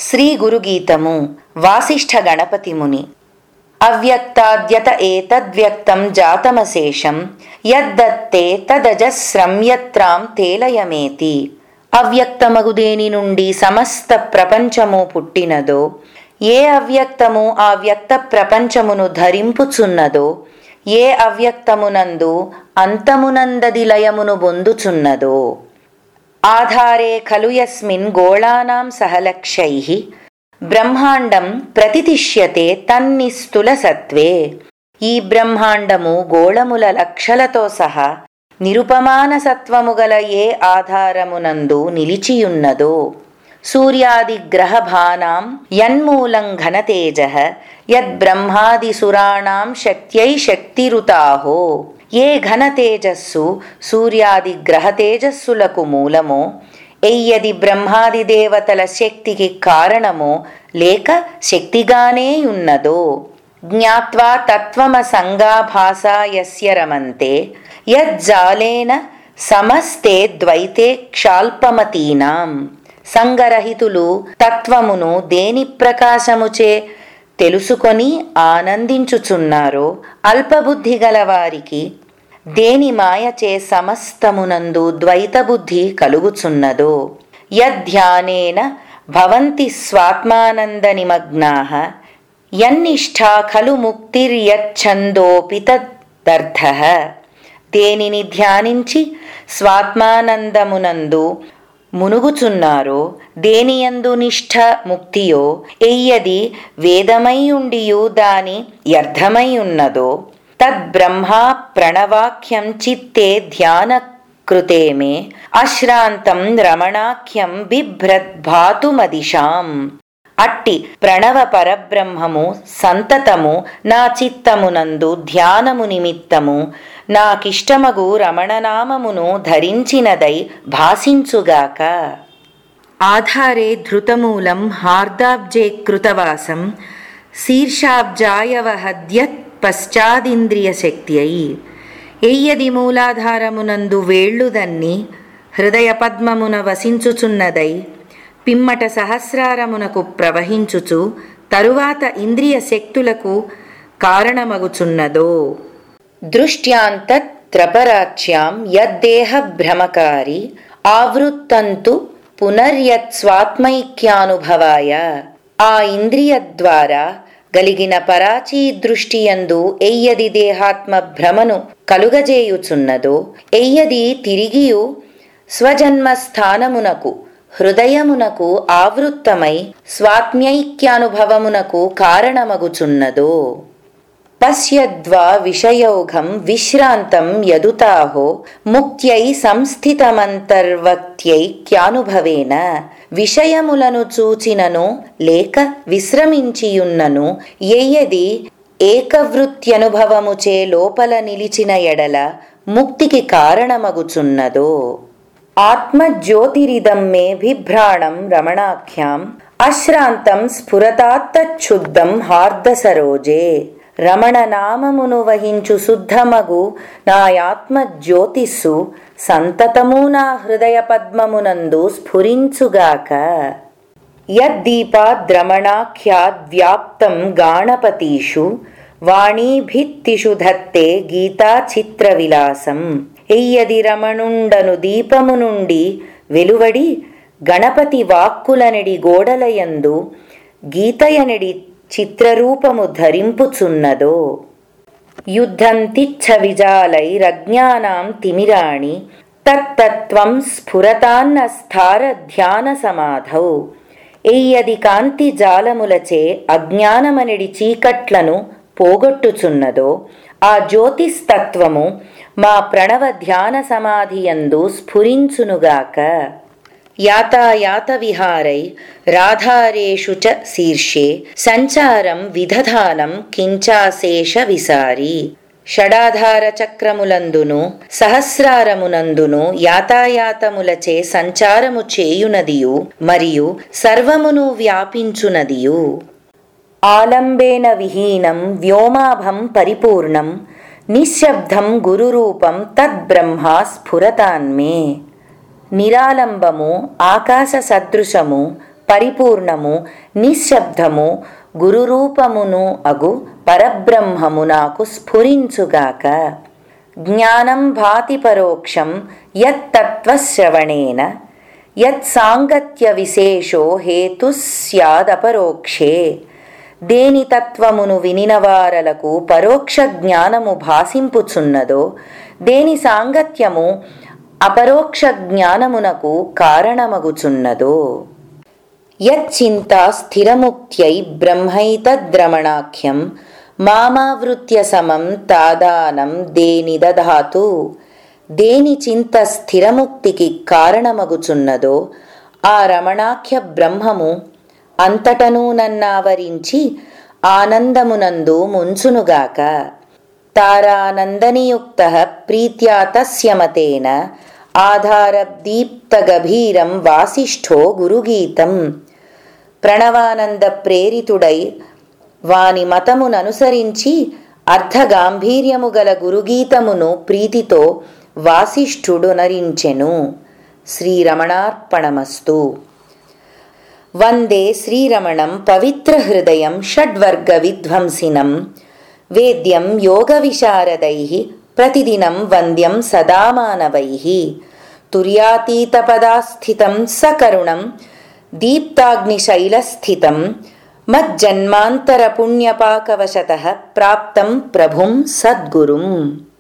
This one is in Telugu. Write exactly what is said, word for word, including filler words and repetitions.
శ్రీ గురుగీతము వాసిష్ఠ గణపతి ముని. అవ్యక్తాద్యత ఏతద్వ్యక్తం జాతమశేషం యద్దత్తే తదజస్రం యత్రాం తేలయమేతి. అవ్యక్తమగుదేని నుండి సమస్త ప్రపంచము పుట్టినదో, ఏ అవ్యక్తము ఆ వ్యక్త ప్రపంచమును ధరింపుచున్నదో, ఏ అవ్యక్తమునందు అంతమునందది లయమును బొందుచున్నదో, ఆధారే ఖలు యస్మిన్ గోళానాం సహలక్షైః బ్రహ్మాండం ప్రతితిష్యతే తన్నిస్తుల సత్వే. ఈ బ్రహ్మాండము గోళముల లక్షలతో సహా నిరుపమాన సత్వము గల ఏ ఆధారమునందు నిలిచియున్నదో, సూర్యాది గ్రహభానాం యన్మూలం ఘనతేజః యద్బ్రహ్మాదిసురాణాం శక్త్యై శక్తిరుతాహో. ఏ ఘనతేజస్సు సూర్యాది గ్రహ తేజస్సులకు మూలమో, ఎయ్యది బ్రహ్మాది దేవతల శక్తికి కారణమో లేక శక్తిగానే ఉన్నదో, జ్ఞాత్వా తత్వమసంగాభాసా యస్య రమంతే యజ్జాలేన సమస్తే ద్వైతే క్షాల్పమతీనాం. సంగరహితులు తత్వమును దేని ప్రకాశముచే తెలుసుకొని ఆనందించుచున్నారో, అల్పబుద్ధి గలవారికి దేని మాయచే సమస్తమునందు ద్వైతబుద్ధి కలుగుచున్నదో, యధ్యానేన భవంతి స్వాత్మానంద నిమగ్నాః యన్నిష్టా ఖలు ముక్తిర్యచ్ఛందోపి తదర్థః. దేనిని ధ్యానించి స్వాత్మానందమునందు మునుగుచున్నారో, దేనియందు నిష్ఠ ముక్తియో, ఎయ్యది వేదమై ఉండియు దాని యర్థమై ఉన్నదో, తద్బ్రహ్మా ప్రణవాఖ్యం చిత్తే ధ్యాన కృతే మే అశ్రాంతం రమణాఖ్యం బిభ్రద్భాతుమదిశాం. అట్టి ప్రణవ పరబ్రహ్మము సంతతము నా చిత్తమునందు ధ్యానము నిమిత్తము నాకిష్టమగు రమణనామమును ధరించినదై భాసించుగాక. ఆధారే ధృతమూలం హార్దాబ్జే కృతవాసం శీర్షాబ్జాయవహద్యత్ పశ్చాదింద్రియ శక్త్యై. ఎయ్యది మూలాధారమునందు వేళ్ళుదన్ని హృదయ పద్మమున వసించుచున్నదై పిమ్మట సహస్రారమునకు ప్రవహించుచు తరువాత ఇంద్రియ శక్తులకు కారణమగుచున్నదో, దృష్ట్యాంతత్రపరాచ్యాం యద్దేహ భ్రమకారి ఆవృత్తంతు పునర్యత్స్వాత్మైక్యానుభవాయ. ఆ ఇంద్రియ ద్వారా గలిగిన పరాచీ దృష్టియందు ఎయ్యది దేహాత్మ భ్రమను కలుగజేయుచున్నదో, ఎయ్యది తిరిగియు స్వజన్మస్థానమునకు హృదయమునకు ఆవృత్తమై స్వాత్మ్యైక్యానుభవమునకు కారణమగుచున్నదో, పశ్యద్వా విషయౌఘం విశ్రాంతం యదుతాహో ముక్త్యై సంస్థితమంతర్వక్త్యైక్యానుభవేన. విషయములను చూచినను లేక విశ్రమించియున్నను ఎయ్యది ఏకవృత్యనుభవముచే లోపల నిలిచిన ఎడల ముక్తికి కారణమగుచున్నదో, ఆత్మజ్యోతిరిదం మే బిభ్రాణం రమణాఖ్యాం అశ్రాంతం స్ఫురతాత్తచ్ఛుద్ధం హార్దసరోజే. రమణ నామమును వహించు శుద్ధమగు నాయాత్మ జ్యోతిస్సు సంతతము నా హృదయ పద్మమునందు స్ఫురించుగాక. యద్దీపాద్రమణాఖ్యాద్వ్యాప్తం గాణపతీషు వాణీభిత్తిషు ధత్తే గీతా చిత్ర విలాసం. ఎయ్యది రమణుండను దీపము నుండి వెలువడి గణపతి వాక్కులనడి గోడలయందు గీతయనడి చిత్రరూపము ధరింపుచున్నదో, యుద్ధంతిచ్ఛ విజాలైరజ్ఞానాం తిమిరాణి తత్తత్వం స్ఫురతాన్నస్థార ధ్యాన సమాధౌ. ఎయ్యది కాంతి జాలములచే అజ్ఞానమనడి చీకట్లను పోగొట్టుచున్నదో, ఆ జ్యోతిస్తత్వము మా ప్రణవ ధ్యాన సమాధియందు స్ఫురించునుగాక. యాతాయాత విహారై రాధారేషు చ శీర్షే సంచారం విదధానం కించాశేష విసారి. షడాధార చక్రములందును సహస్రారమునందును యాతాయాతములచే సంచారము చేయునదియు మరియు సర్వమును వ్యాపించునదియు. ఆలంబేన విహీనం వ్యోమాభం పరిపూర్ణం నిశ్శబ్దం గురురూపం తద్బ్రహ్మా స్ఫురతాన్మే. నిరాలంబము ఆకాశ సదృశము పరిపూర్ణము నిశ్శబ్దము గురురూపమును అగు పరబ్రహ్మము నాకు స్ఫురించుగాక. జ్ఞానం భాతి పరోక్షం యత్తత్వశ్రవణేన యత్సాంగత్య విశేషో హేతు స్యాదపరోక్షే. దేని తత్వమును వినినవారలకు పరోక్ష జ్ఞానము భాసింపుచున్నదో, దేని సాంగత్యము అపరోక్ష జ్ఞానమునకు కారణమగుచున్నదో. యచ్చింతా స్థిరముక్త్యై బ్రహ్మైతద్రమణాఖ్యం మామావృత్య సమం తాదానం దేని దధాతు. దేని చింత స్థిరముక్తికి కారణమగుచున్నదో ఆ రమణాఖ్య బ్రహ్మము అంతటను నన్నావరించి ఆనందమునందు ముంచునుగాక. తారానందనియుక్తః ప్రీత్యా తస్య మతేన ఆధారదీప్తగభీరం వాసిష్ఠో గురుగీతం. ప్రణవానంద ప్రేరితుడై వాని మతముననుసరించి అర్ధగాంభీర్యము గల గురుగీతమును ప్రీతితో వాసిష్ఠుడునరించెను. శ్రీరమణార్పణమస్తు. వందే శ్రీరమణం పవిత్రహృదయం షడ్వర్గ విధ్వంసినం వేద్యం యోగవిశారదైః ప్రతిదినం వంద్యం సదా మానవైః. తుర్యాతీతపదాస్థితం సకరుణం దీప్తాగ్నిశైలస్థితం మజ్జన్మాంతరపుణ్యపాకవశతః ప్రాప్తం ప్రభుం సద్గురుం.